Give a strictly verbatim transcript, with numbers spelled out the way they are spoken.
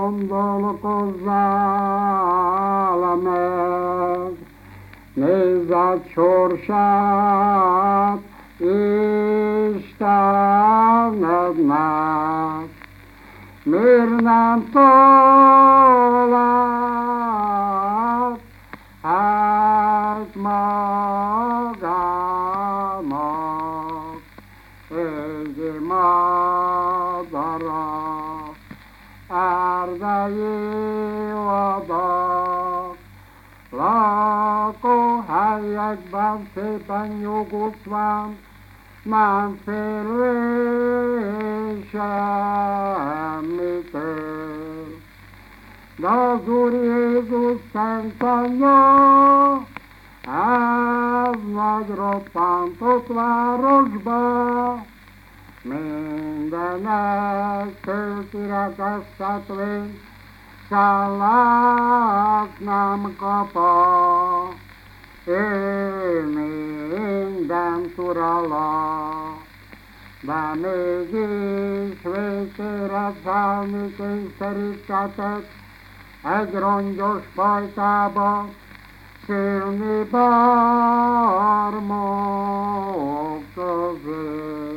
gondolkozzál meg, nézzed sorsát Istenednek, miért nem talált hát magának egy madarat, erdei vadak, lakóhelyekben szépen nyugodtván, nem félvén semmitől. De az Úr Jézus szent anyja, ez nagy roppantott városba, mindenek fölkirekesztetvén, szállást nem kapa, ő mindent uralja, de mégis végére szállni kényszerítettek egy rongyos fajtába, szülni barmok közé.